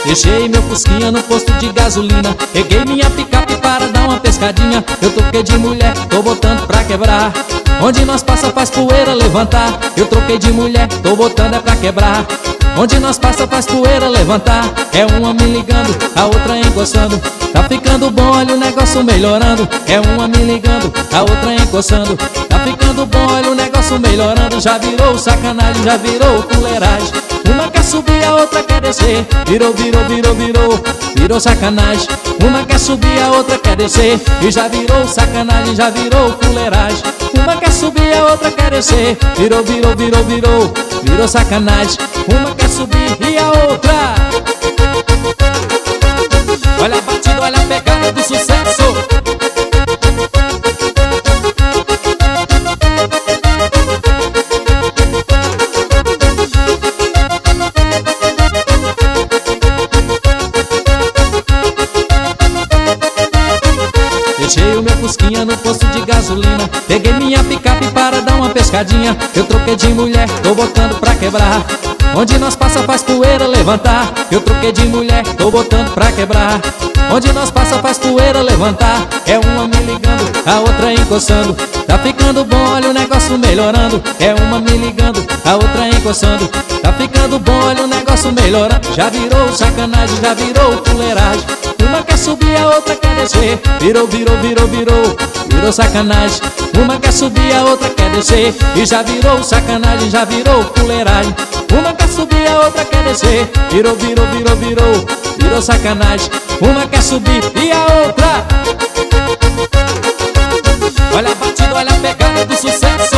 Deixei meu fusquinha no posto de gasolina, peguei minha picape para dar uma pescadinha. Eu troquei de mulher, tô botando pra quebrar. Onde nós passa faz poeira levantar. Eu troquei de mulher, tô botando é pra quebrar. Onde nós passa faz poeira levantar. É uma me ligando, a outra encostando. Tá ficando bom, olha o negócio melhorando. É uma me ligando, a outra encostando. Tá ficando bom, olha o negócio melhorando. Já virou sacanagem, já virou fuleiragem. Uma quer subir, a outra quer descer. Virou, virou, virou, virou, virou sacanagem. Uma quer subir, a outra quer descer. E já virou sacanagem, já virou fuleiragem. Uma quer subir, a outra quer descer. Virou, virou, virou, virou, virou sacanagem. Uma quer subir e a outra. Olha a batida, olha a pegada do sucesso. Deixei o meu fusquinha no posto de gasolina, peguei minha picape para dar uma pescadinha. Eu troquei de mulher, tô botando pra quebrar. Onde nós passa faz poeira levantar. Eu troquei de mulher, tô botando pra quebrar. Onde nós passa faz poeira levantar. É uma me ligando, a outra encostando. Tá ficando bom, olha o negócio melhorando. É uma me ligando, a outra encostando. Tá ficando bom, olha o negócio melhorando. Já virou sacanagem, já virou fuleiragem. Uma quer subir, a outra quer descer. Virou, virou, virou, virou, virou sacanagem. Uma quer subir, a outra quer descer. E já virou sacanagem, já virou fuleiragem. Uma quer subir, a outra quer descer. Virou, virou, virou, virou, virou sacanagem. Uma quer subir e a outra. Olha a batida, olha a pegada do sucesso.